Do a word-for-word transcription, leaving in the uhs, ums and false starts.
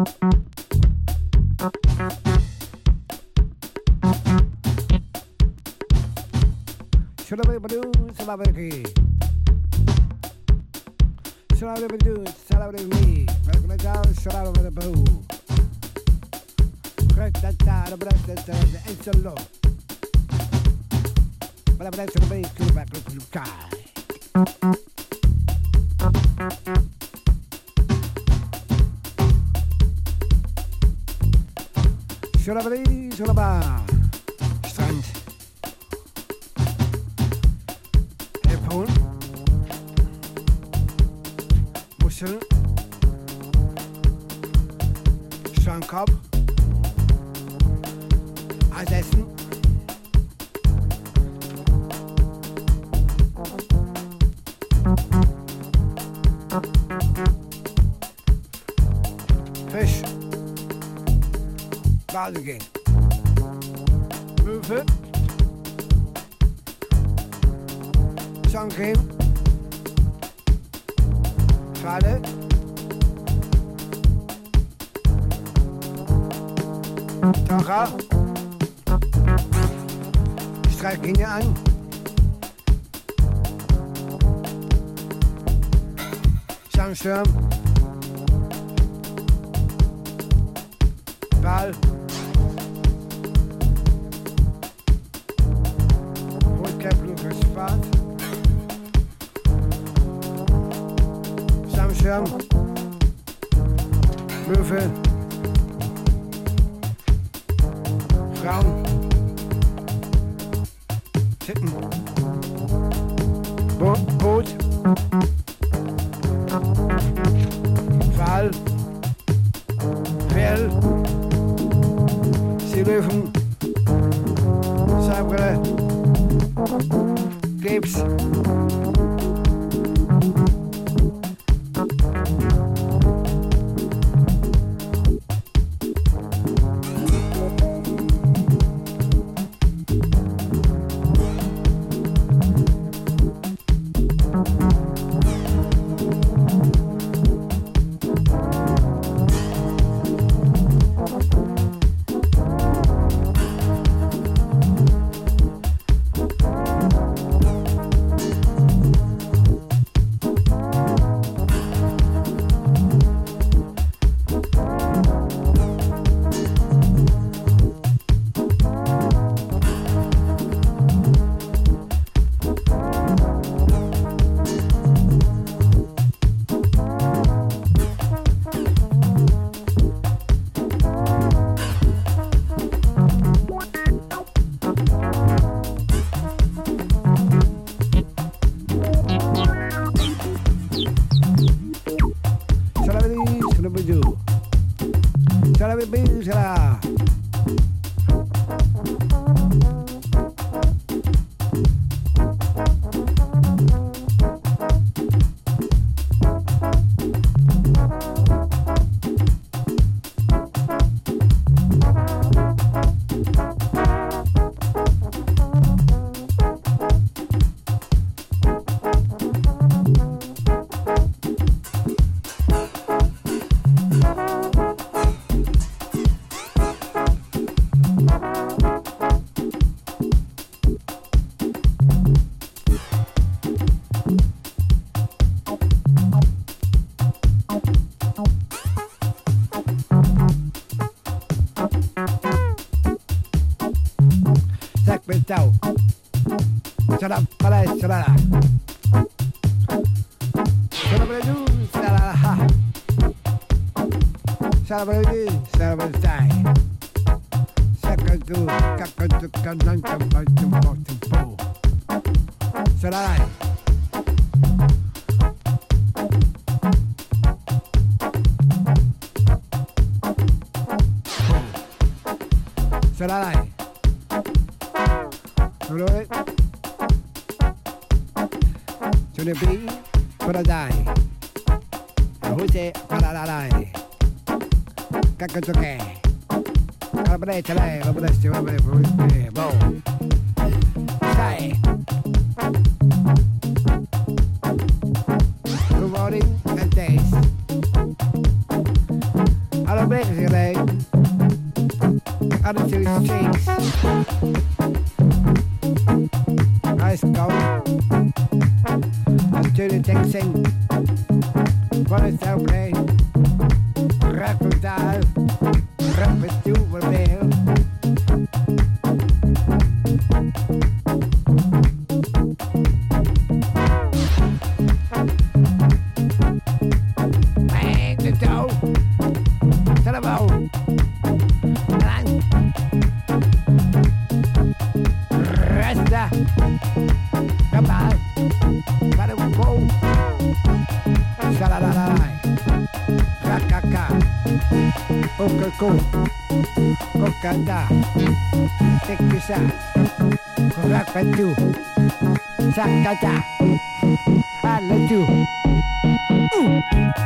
Celebrity, celebrity, celebrity me. Welcome down, celebrity boo. Correct that time, the breast that the answer low. But I'm going to be to back to the sky. Celebrity, celebrity. Strand. Mussel, Strandkorb, Eisessen, Fisch, baden gehen, Möwe, Sonnencreme, Schale, Tara, Streiklinie an, Sandschirm, Ball, Rotkäppel, Fahrt, Schirm, Möwe, Frauen, Titten, Bo Boot, Pfahl, Pferd, Seelöwen, Sabre, Gips, Ciao. Sarà palestra, sarà. Sarà per giù, sarà. Sarà per giù, sarà per stai. Sacca tu, cacca tu, cannanca, un po', un po', un po'. Sarai. Sarai. Allora, ce ne be per dai. Huse para dai. Cacca che. Calabretta lei, va bene, va bene, boh. Sai. Good morning and days. Allora, to the Texan. Voor het zelfrij. Rakkeltaal. Rappestoe verbeel. Bang de touw. Telefoon. Lang. Resta. Kabaal. Para un boom. Salalalai. Rakaka. Okako. Kokanda. Tekisa. Rakpatu. Sakata. Alaju. Ooh.